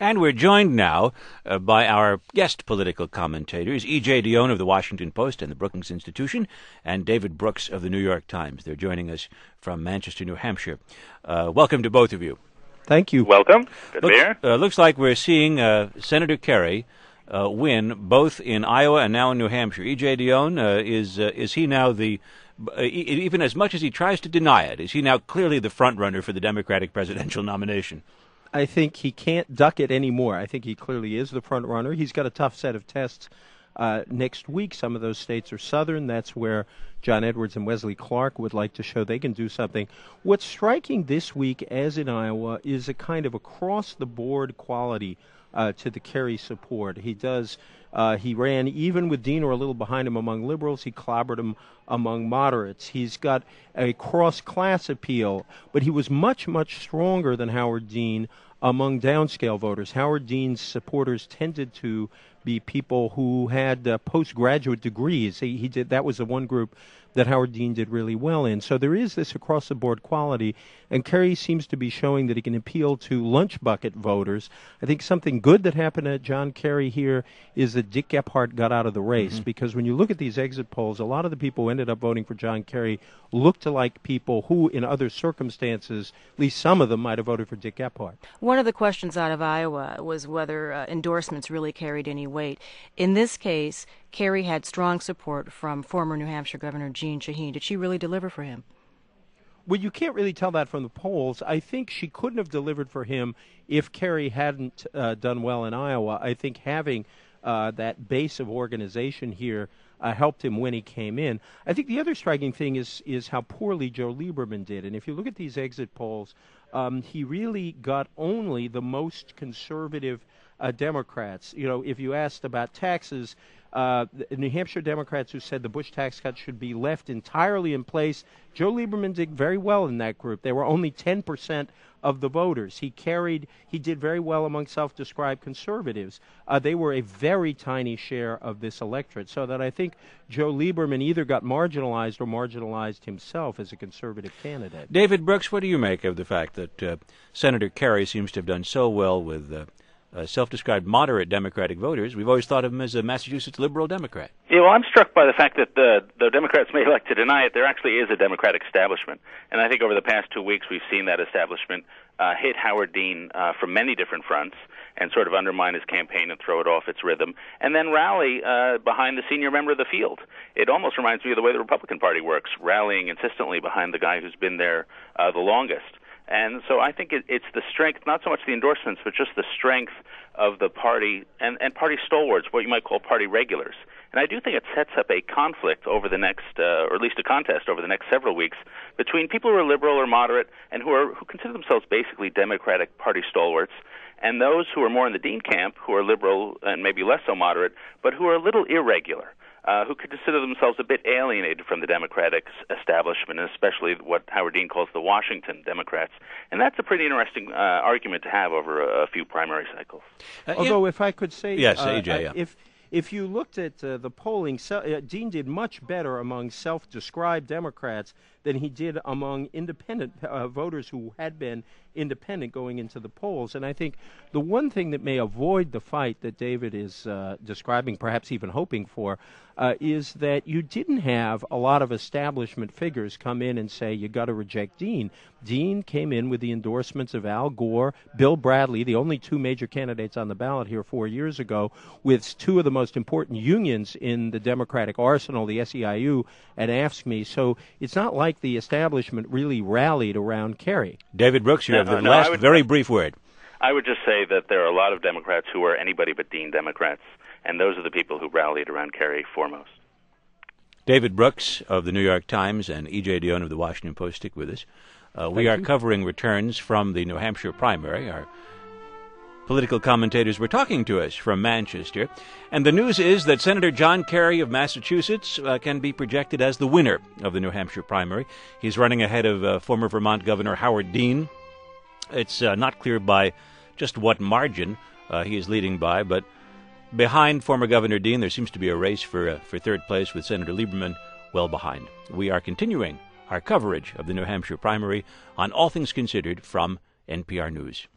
And we're joined now by our guest political commentators, E.J. Dionne of the Washington Post and the Brookings Institution, and David Brooks of the New York Times. They're joining us from Manchester, New Hampshire. Welcome to both of you. Thank you. Welcome. Good to be here. Looks like we're seeing Senator Kerry win both in Iowa and now in New Hampshire. E.J. Dionne, is he now the... even as much as he tries to deny it, is he now clearly the front runner for the Democratic presidential nomination? I think he can't duck it anymore. I think he clearly is the front runner. He's got a tough set of tests next week. Some of those states are southern. That's where John Edwards and Wesley Clark would like to show they can do something. What's striking this week, as in Iowa, is a kind of across-the-board quality to the Kerry support. He ran even with Dean or a little behind him among liberals. He clobbered him among moderates. He's got a cross-class appeal, but he was much, much stronger than Howard Dean among downscale voters. Howard Dean's supporters tended to be people who had postgraduate degrees. That was the one group that Howard Dean did really well in. So there is this across-the-board quality, and Kerry seems to be showing that he can appeal to lunch bucket voters. I think something good that happened to John Kerry here is that Dick Gephardt got out of the race, because when you look at these exit polls, a lot of the people who ended up voting for John Kerry looked like people who, in other circumstances, at least some of them might have voted for Dick Gephardt. One of the questions out of Iowa was whether endorsements really carried any weight. In this case, Kerry had strong support from former New Hampshire Governor Jeanne Shaheen. Did she really deliver for him? Well, you can't really tell that from the polls. I think she couldn't have delivered for him if Kerry hadn't done well in Iowa. I think having that base of organization here helped him when he came in. I think the other striking thing is how poorly Joe Lieberman did. And if you look at these exit polls, he really got only the most conservative Democrats. You know, if you asked about taxes, New Hampshire Democrats who said the Bush tax cut should be left entirely in place, Joe Lieberman did very well in that group. They were only 10% of the voters. He did very well among self-described conservatives. They were a very tiny share of this electorate, so that I think Joe Lieberman either got marginalized or marginalized himself as a conservative candidate. David Brooks, what do you make of the fact that Senator Kerry seems to have done so well with self-described moderate Democratic voters? We've always thought of him as a Massachusetts liberal Democrat. Yeah, well, I'm struck by the fact that the Democrats may like to deny it, there actually is a Democratic establishment. And I think over the past 2 weeks we've seen that establishment hit Howard Dean from many different fronts and sort of undermine his campaign and throw it off its rhythm, and then rally behind the senior member of the field. It almost reminds me of the way the Republican Party works, rallying insistently behind the guy who's been there the longest. And so I think it's the strength, not so much the endorsements, but just the strength of the party and party stalwarts, what you might call party regulars. And I do think it sets up a conflict over the next, or at least a contest over the next several weeks, between people who are liberal or moderate and who consider themselves basically Democratic Party stalwarts, and those who are more in the Dean camp, who are liberal and maybe less so moderate, but who are a little irregular. Who could consider themselves a bit alienated from the Democratic establishment, and especially what Howard Dean calls the Washington Democrats. And that's a pretty interesting argument to have over a few primary cycles. Although, if I could say, yes, AJ, if you looked at the polling, Dean did much better among self-described Democrats than he did among independent voters who had been independent going into the polls. And I think the one thing that may avoid the fight that David is describing, perhaps even hoping for, is that you didn't have a lot of establishment figures come in and say, you got to reject Dean. Dean came in with the endorsements of Al Gore, Bill Bradley, the only two major candidates on the ballot here 4 years ago, with two of the most important unions in the Democratic arsenal, the SEIU and AFSCME. So it's not like the establishment really rallied around Kerry. David Brooks, you have the last very brief word. I would just say that there are a lot of Democrats who are anybody but Dean Democrats, and those are the people who rallied around Kerry foremost. David Brooks of the New York Times and E.J. Dionne of the Washington Post, stick with us. We are covering returns from the New Hampshire primary. Our political commentators were talking to us from Manchester. And the news is that Senator John Kerry of Massachusetts can be projected as the winner of the New Hampshire primary. He's running ahead of former Vermont Governor Howard Dean. It's not clear by just what margin he is leading by, but behind former Governor Dean, there seems to be a race for third place with Senator Lieberman well behind. We are continuing our coverage of the New Hampshire primary on All Things Considered from NPR News.